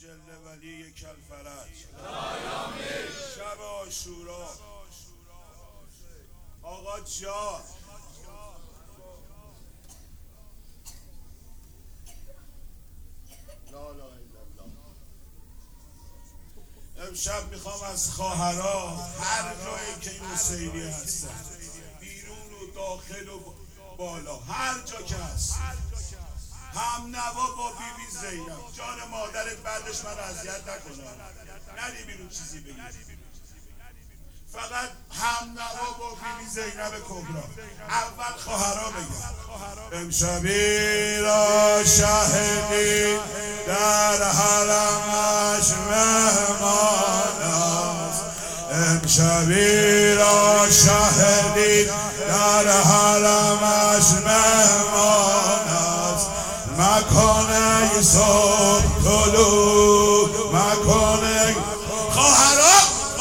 جل ولی کلفرج شب عاشورا آقا جان امشب میخوام از خواهرها هر جایی که این حسینی هستن، بیرون و داخل و بالا، هر جا که هست، هم نوا با بیبی زینب جان مادرت بعدش من اذیت نکنم، نری بیرون چیزی بگی، فقط هم نوا با بیبی زینب کبرا. اول خواهرها بگم امشبی را شاهدی در حرمش مهمان است، امشبی را شاهدی در حرمش مهمان است، مکانه صبح طلوع مکانه خواهرها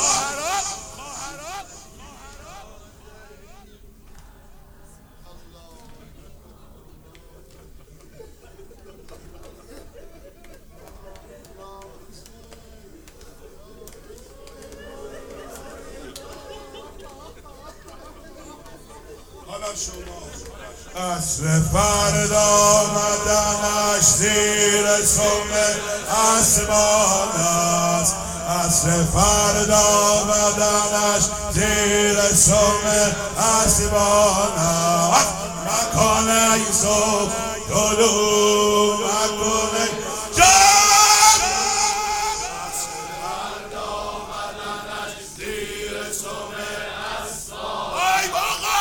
عصر فردا آمدنش زیر سم آسمان است، عصر فردا آمدنش زیر سم آسمان است، مکانه صبح طلوع مکانه جان، عصر فردا آمدنش زیر سم آسمان ای بابا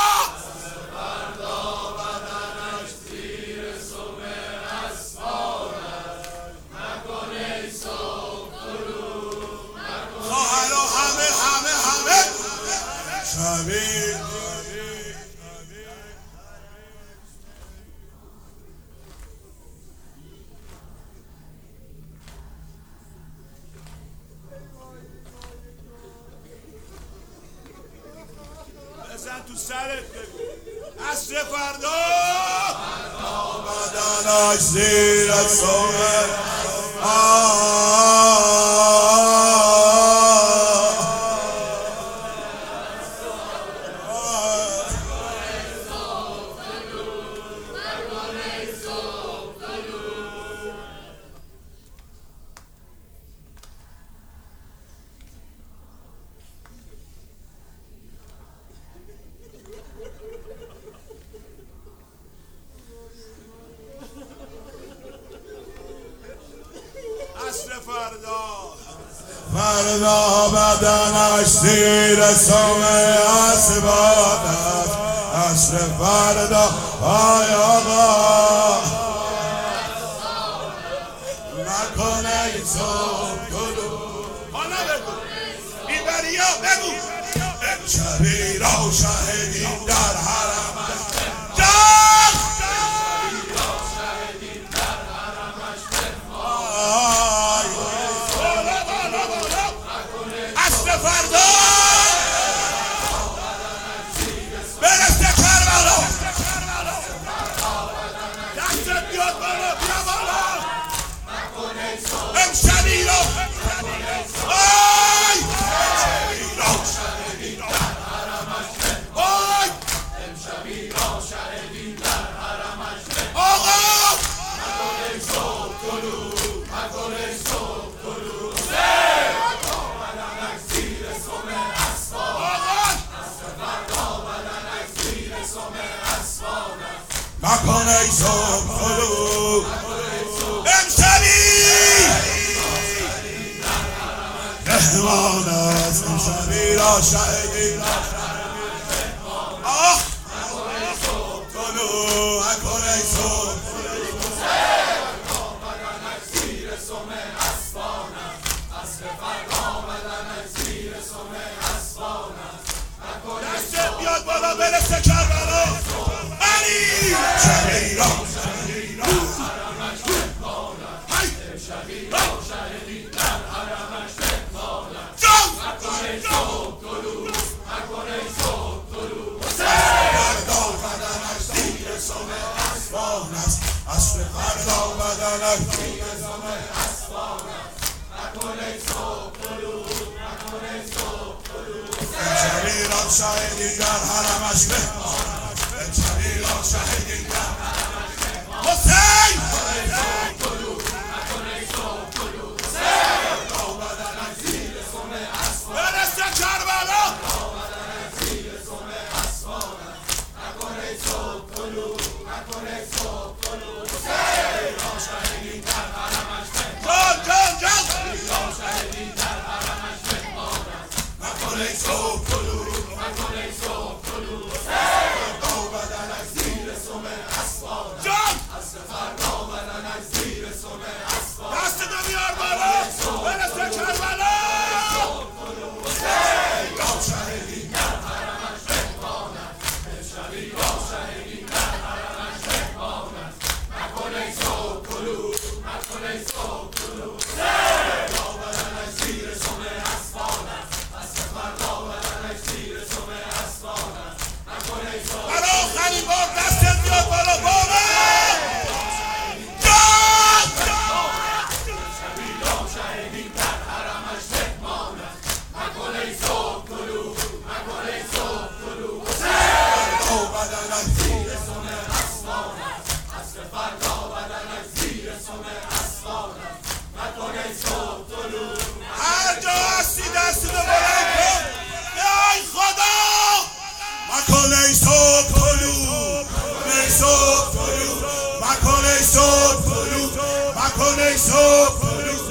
بزن تو سرت بگو عصر فردا بدنش زیر سم فردا بدنش زیر سم آسمان است، عصر فردا ای آقا مکانه صبح طلوع. حالا بگو این بریا بگو امشبی را شاهدیم در حرمش مکانه صبح طلوع امشبی مهمان است، امشبی را شاهدی مکانه صبح طلوع مکانه صبح بدنش زیر سم اسبان است، عصر فردا بدنش زیر سم اسبان است، دست بیاد بالا برسه کربلا شبی را حرمش مهمانم، شبی را شاهدی در حرمش مهمانم، مکانه صبح طلوع مکانه صبح طلوع فردا بدنش زیر سم اسبان است، عصر فردا بدنش زیر سم اسبان است، امشبی را شاهدی در حرمش بهمان، امشبی را شاهدی در حرمش بهمان. حسین برسته کربلا هر جا هستی دست رو بلند کن. ای خدا مکن ای صبح طلوع، ای صبح طلوع مکن، ای صبح طلوع مکن، ای صبح طلوع.